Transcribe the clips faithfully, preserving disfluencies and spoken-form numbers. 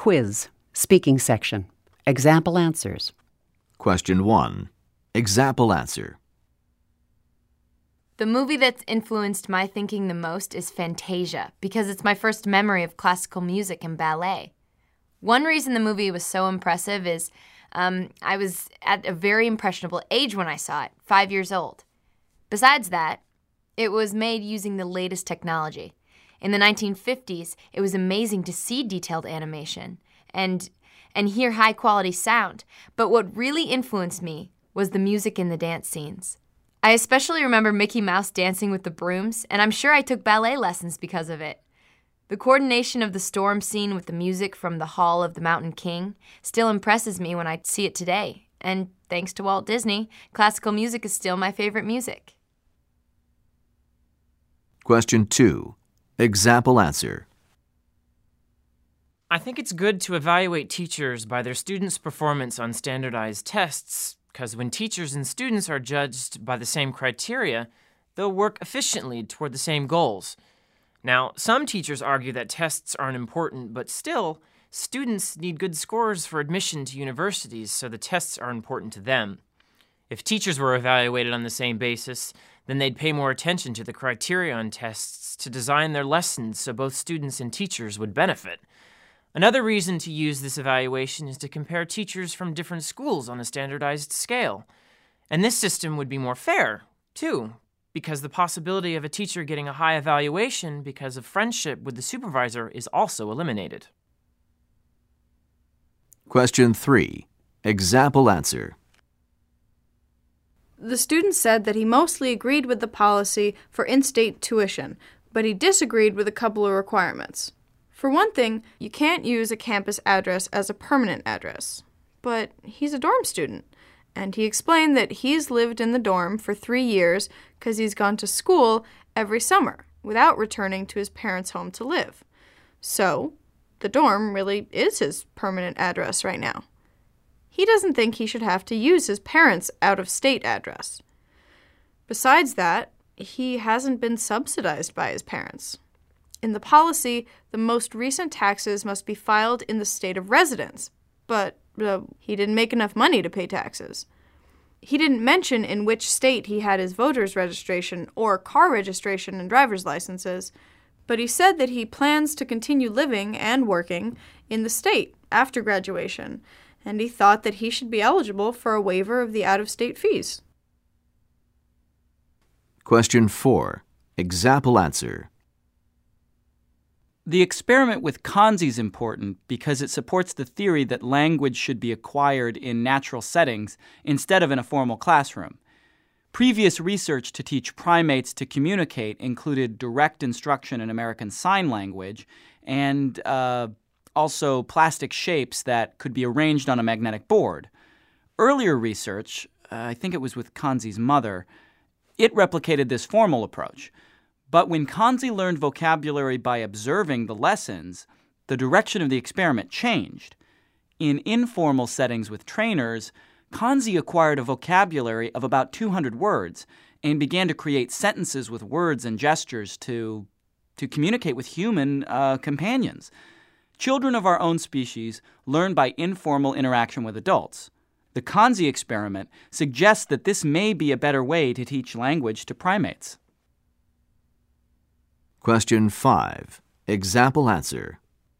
Quiz. Speaking section. Example answers. Question one. Example answer. The movie that's influenced my thinking the most is Fantasia, because it's my first memory of classical music and ballet. One reason the movie was so impressive is um, I was at a very impressionable age when I saw it, five years old. Besides that, it was made using the latest technology. In the nineteen fifties, it was amazing to see detailed animation and, and hear high-quality sound, but what really influenced me was the music in the dance scenes. I especially remember Mickey Mouse dancing with the brooms, and I'm sure I took ballet lessons because of it. The coordination of the storm scene with the music from the Hall of the Mountain King still impresses me when I see it today, and thanks to Walt Disney, classical music is still my favorite music. Question two. Example answer. I think it's good to evaluate teachers by their students' performance on standardized tests, because when teachers and students are judged by the same criteria, they'll work efficiently toward the same goals. Now, some teachers argue that tests aren't important, but still, students need good scores for admission to universities, so the tests are important to them. If teachers were evaluated on the same basis, then they'd pay more attention to the criteria on tests to design their lessons so both students and teachers would benefit. Another reason to use this evaluation is to compare teachers from different schools on a standardized scale. And this system would be more fair, too, because the possibility of a teacher getting a high evaluation because of friendship with the supervisor is also eliminated. Question three. Example answer. The student said that he mostly agreed with the policy for in-state tuition, but he disagreed with a couple of requirements. For one thing, you can't use a campus address as a permanent address. But he's a dorm student, and he explained that he's lived in the dorm for three years because he's gone to school every summer without returning to his parents' home to live. So, the dorm really is his permanent address right now. He doesn't think he should have to use his parents' out-of-state address. Besides that, he hasn't been subsidized by his parents. In the policy, the most recent taxes must be filed in the state of residence, but uh, he didn't make enough money to pay taxes. He didn't mention in which state he had his voter's registration or car registration and driver's licenses, but he said that he plans to continue living and working in the state after graduation, and he thought that he should be eligible for a waiver of the out-of-state fees. Question four. Example answer. The experiment with kanji is important because it supports the theory that language should be acquired in natural settings instead of in a formal classroom. Previous research to teach primates to communicate included direct instruction in American Sign Language and uh, also plastic shapes that could be arranged on a magnetic board. Earlier research, uh, I think it was with Kanzi's mother, it replicated this formal approach. But when Kanzi learned vocabulary by observing the lessons, the direction of the experiment changed. In informal settings with trainers, Kanzi acquired a vocabulary of about two hundred words and began to create sentences with words and gestures to, to communicate with human uh, companions. Children of our own species learn by informal interaction with adults. The Kanzi experiment suggests that this may be a better way to teach language to primates. Question five. Example answer.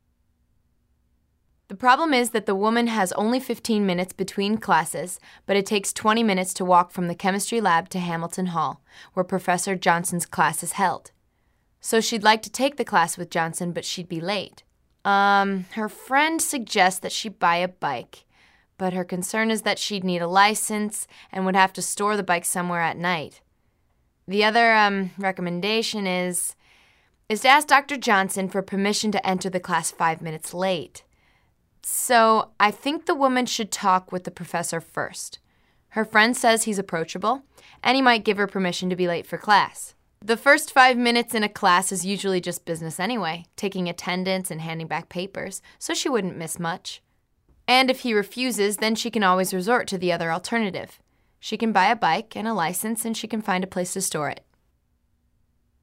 The problem is that the woman has only fifteen minutes between classes, but it takes twenty minutes to walk from the chemistry lab to Hamilton Hall, where Professor Johnson's class is held. So she'd like to take the class with Johnson, but she'd be late. Um, her friend suggests that she buy a bike, but her concern is that she'd need a license and would have to store the bike somewhere at night. The other um, recommendation is... is to ask Doctor Johnson for permission to enter the class five minutes late. So I think the woman should talk with the professor first. Her friend says he's approachable, and he might give her permission to be late for class. The first five minutes in a class is usually just business anyway, taking attendance and handing back papers, so she wouldn't miss much. And if he refuses, then she can always resort to the other alternative. She can buy a bike and a license, and she can find a place to store it.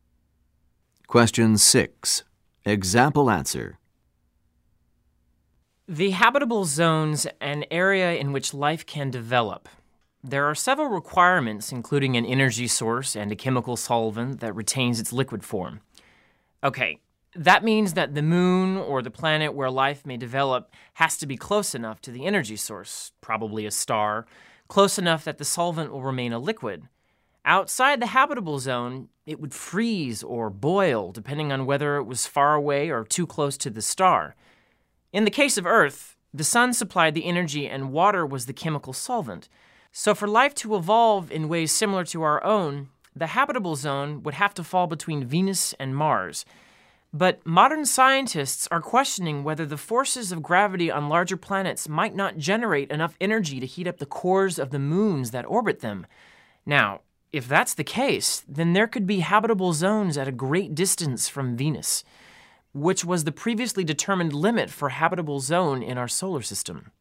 Question six. Example answer. The habitable zone's an area in which life can develop. There are several requirements, including an energy source and a chemical solvent that retains its liquid form. Okay, that means that the moon or the planet where life may develop has to be close enough to the energy source, probably a star, close enough that the solvent will remain a liquid. Outside the habitable zone, it would freeze or boil, depending on whether it was far away or too close to the star. In the case of Earth, the sun supplied the energy and water was the chemical solvent. So for life to evolve in ways similar to our own, the habitable zone would have to fall between Venus and Mars. But modern scientists are questioning whether the forces of gravity on larger planets might not generate enough energy to heat up the cores of the moons that orbit them. Now, if that's the case, then there could be habitable zones at a great distance from Venus, which was the previously determined limit for habitable zone in our solar system.